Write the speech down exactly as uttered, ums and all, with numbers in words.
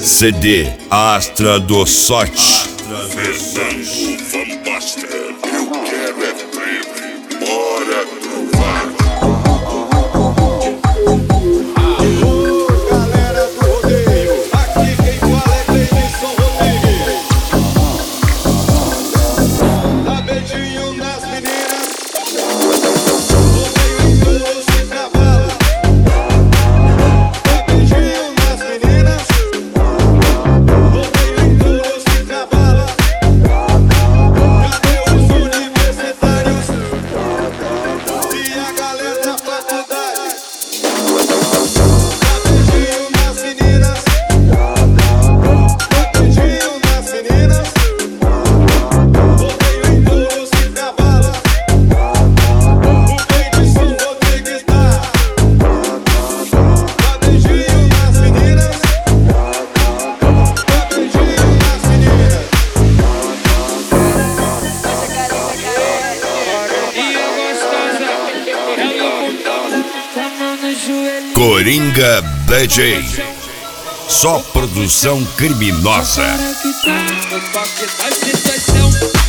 C D Astra do Sorte. Fernando Van Basten, eu quero é treme, bora trovar. Alô, galera do rodeio, aqui quem fala é Cleidson Rodrigues. Dá beijinho nas meninas, rodeio em todos os cavalos. Dá beijinho nas meninas, rodeio em todos os cavalos. Cadê os universitários e a galera da faculdade? Dá beijinho nas meninas, dá beijinho nas meninas, rodeio em todos os cavalos. O Cleidson Rodrigues dá. Dá beijinho nas meninas, dá beijinho nas meninas. Coringa D J. Só produção criminosa. Para que tá, no toque da situação.